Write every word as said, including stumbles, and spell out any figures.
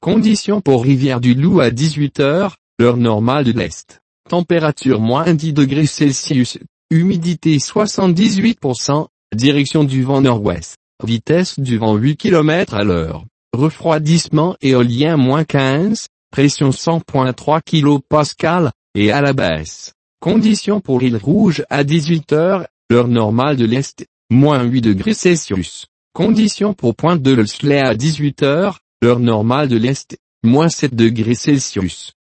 Conditions pour Rivière-du-Loup à dix-huit heures, heure normale de l'Est. Température moins dix degrés Celsius. Humidité soixante-dix-huit pour cent. Direction du vent nord-ouest. Vitesse du vent huit kilomètres à l'heure. Refroidissement éolien moins quinze. Pression cent virgule trois kilopascales, et à la baisse. Conditions pour l'île Rouge à dix-huit heures, heure normale de l'Est. Moins huit degrés Celsius. Conditions pour Pointe de l'Elsley à dix-huit heures, heure normale de l'Est. Moins sept degrés Celsius.